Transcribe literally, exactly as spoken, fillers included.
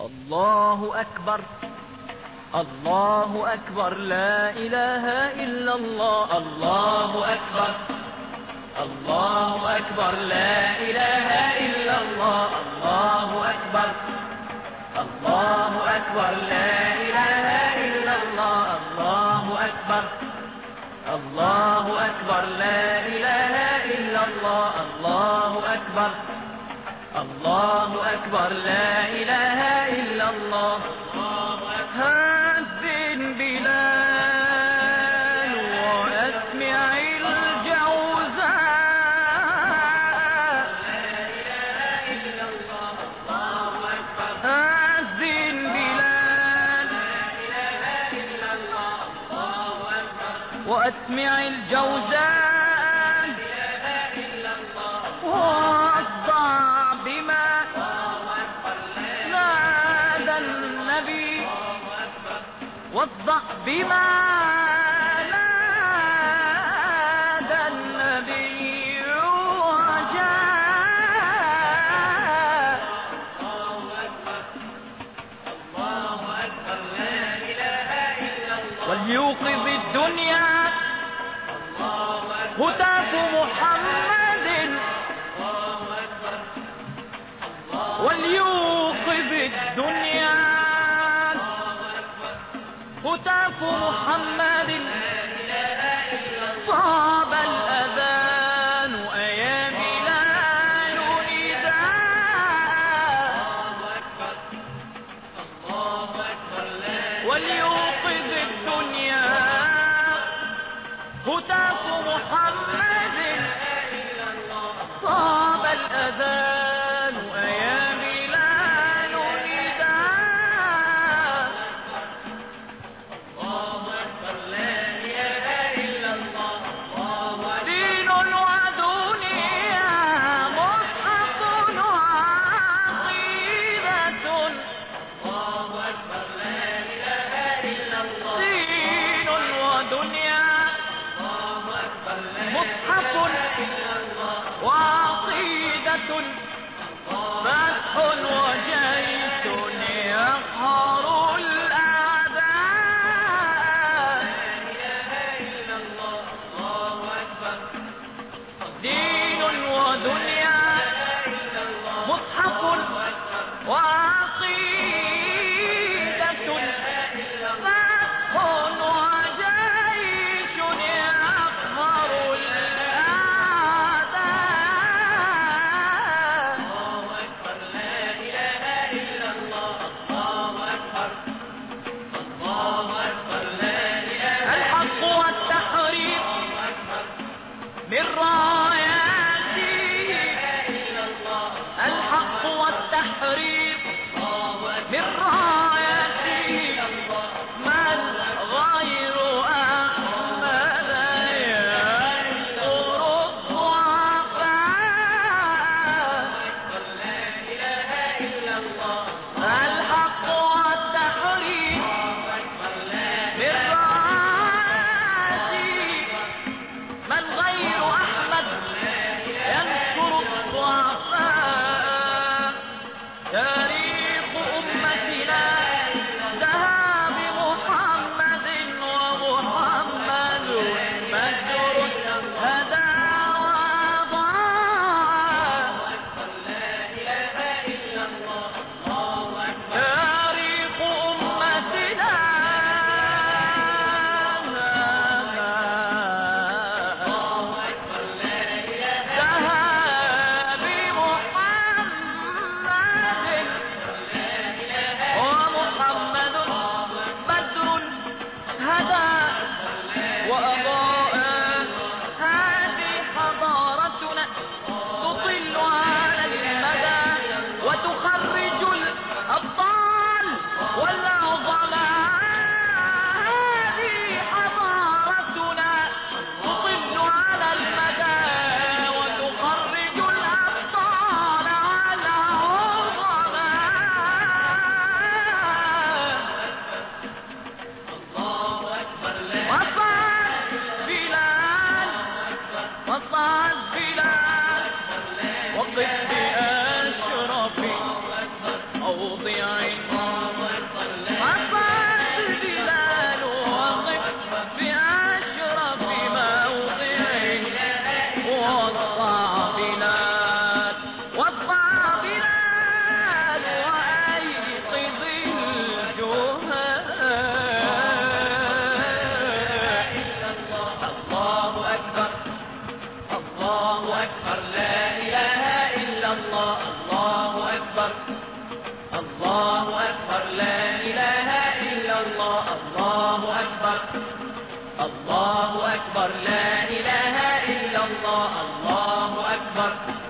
الله أكبر الله أكبر لا إله إلا الله. الله أكبر الله أكبر لا إله إلا الله. الله أكبر الله أكبر لا إله إلا الله. الله أكبر الله أكبر لا إله إلا الله. الله أكبر الله أكبر لا إله إلا الله. هذن بلال وأسمع الجوزاء. هذن بلال وأسمع الجوزاء واصدع بما نادى النبي. واصدع بما نادى النبي وجاء. وليوقظ الدنيا هتاف محمد. وليوقظ الدنيا هتاف محمد. صاب الأذان أيا بلال نداء. وليوقظ الدنيا هتاف محمد. صاب الأذان أيا بلال نداء. دين ودنيا مصحف وعقيدة. دين ودنيا مصحف وعقيدة. فتح وجيش يقهر الأعداء. دين ودنيا مصحف وعقيدة. فتح وجيش يقهر الأعداء. الحق والتحريف من راياته. الحق والتحريف من راياته. من غير أحمد ينصر الضعفاء. الحق والتحريف من راياته. من غير أحمد ينصر الضعفاء. أكبر لا إله إلا الله الله أكبر الله أكبر لا إله إلا الله الله أكبر الله أكبر لا إله إلا الله الله أكبر